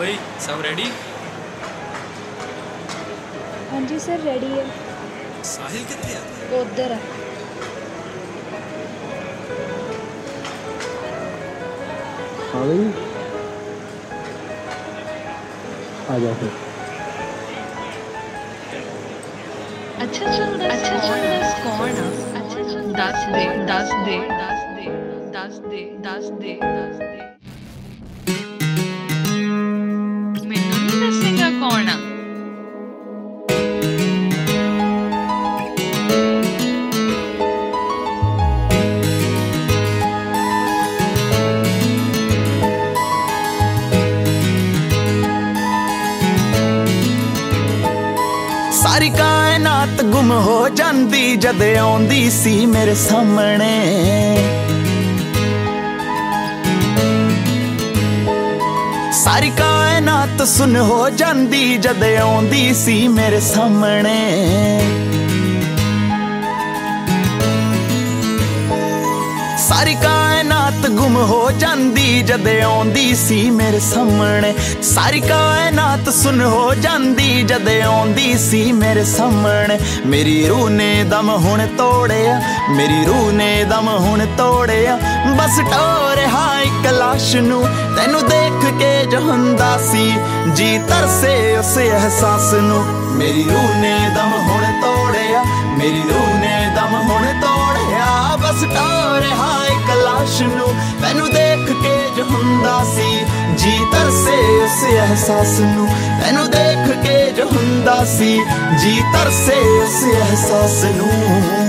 भाई सब रेडी? हाँ जी सर रेडी है। साहिल कितने है? वो उधर है। हाँ भाई आ जाओ फिर। अच्छा चल दस कौन है? अच्छा चल दस दे मैनू नहीं दसेगा कौन आ? सारी कायनात गुम हो जांदी जद आउंदी सी मेरे सामने। सारी कायनात सुन हो जांदी जद आउंदी सी मेरे सामने। सारी कायनात गुम हो जांदी जद आउंदी सी मेरे सामने। सारी कायनात सुन हो जांदी जद आउंदी सी मेरे सामने। मेरी रूह ने दम हुण तोड़िया, मेरी रूह ने दम हुण तोड़िया। बस टोर हाय कलाश नू तैनू देख के जो हुंदा सी जी तरसे उस एहसास नू। मेरी रूह ने दम हुण तोड़िया, मेरी रूह ने दम हुण तोड़िया। बस टोर हाय कलाश नू तैनू देख के जो हुंदा सी जी तरसे उस एहसास नू। तैनू देख के जो हुंदा सी जी तरसे उस एहसास नू।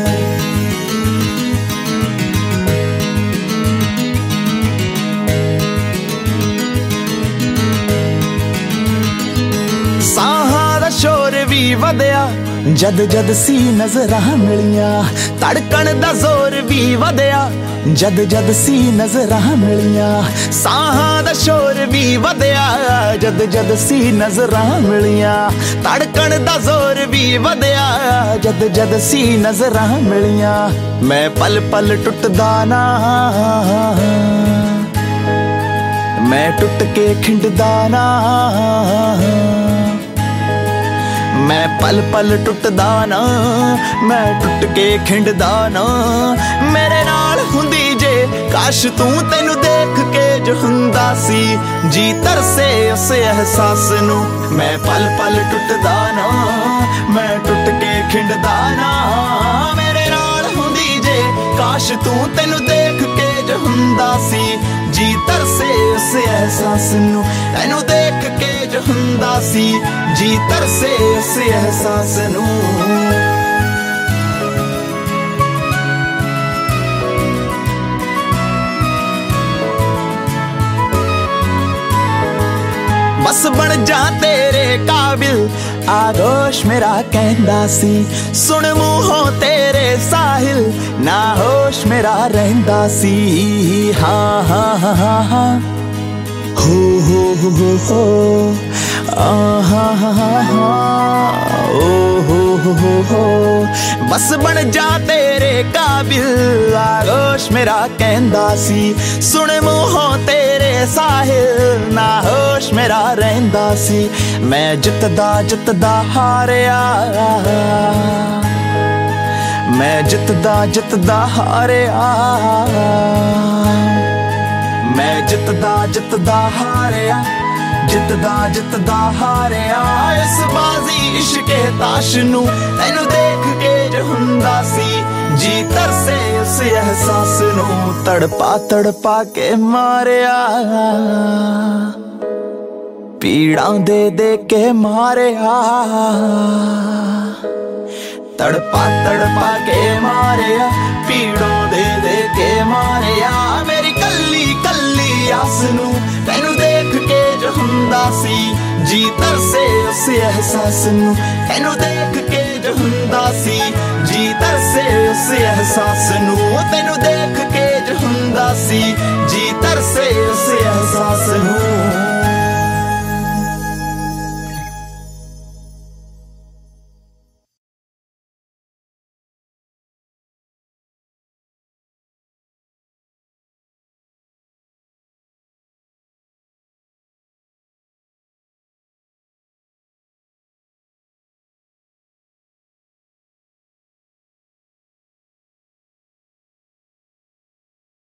ਸਾਹਾਂ ਦਾ ਸ਼ੋਰ ਵੀ ਵਧਿਆ ਜਦ ਜਦ ਸੀ ਨਜ਼ਰਾਂ ਮਿਲੀਆਂ। ਧੜਕਣ ਦਾ ਜ਼ੋਰ ਵੀ ਵਧਿਆ ਜਦ ਜਦ ਸੀ ਨਜ਼ਰਾਂ ਮਿਲੀਆਂ। ਸਾਹਾਂ ਦਾ ਸ਼ੋਰ ਵੀ ਵਧਿਆ ਜਦ ਜਦ ਸੀ ਨਜ਼ਰਾਂ ਮਿਲੀਆਂ। ਧੜਕਣ ਦਾ ਜ਼ੋਰ ਵੀ ਵਧਿਆ ਜਦ ਜਦ ਸੀ ਨਜ਼ਰਾਂ ਮਿਲੀਆਂ। ਮੈਂ ਪਲ ਪਲ ਟੁੱਟਦਾ ਨਾ, ਮੈਂ ਟੁੱਟ ਕੇ ਖਿੰਡਦਾ ਨਾ। मैं पल पल टुटदा ना, मैं टुट के खिंडदा ना। मेरे नाल हुंदी जे काश तू तैनू देख के जो हुंदा सी जी तरसे उस एहसास नू। मैं पल पल टुटदा ना, मैं टुट के खिंडदा ना। मेरे नाल हुंदी जे काश तू तैनू देख के जो हुंदा सी जी तरसे उस एहसास नू। तैनू देख के जो हुंदा सी जी तरसे उस एहसास नू। बस बन जा तेरे काबिल आगोश मेरा कहंदा सी। सुन मूहों तेरे साहिल ना होश मेरा रहंदा सी। हाँ हाँ हाँ हाँ हाँ हो हाँ हाँ हाँ हो। बस बन जा तेरे काबिल आगोश मेरा कहंदा सी। सुन मूहों तेरे साहिल ना होश मेरा रहंदा सी। मैं जितदा जितदा हारिया, मैं जितदा जितदा हारिया। मैं जितदा जितदा हारिया, जितदा जितदा हारिया। इस बाजी इश्के ताश नू तैनू देख के जो हुंदा सी जी तरसे उस एहसास नू। तड़पा तड़पा के मारिया, पीड़ा दे दे के मारिया। तड़पा तड़पा के मारिया, पीड़ों दे दे के मारिया। मेरी कल्ली कल्ली आस नू तैनू देख के जो हुंदा सी जी तरसे उस एहसास नू। तैनू देख के जो हुंदा सी जी तरसे उस एहसास नू।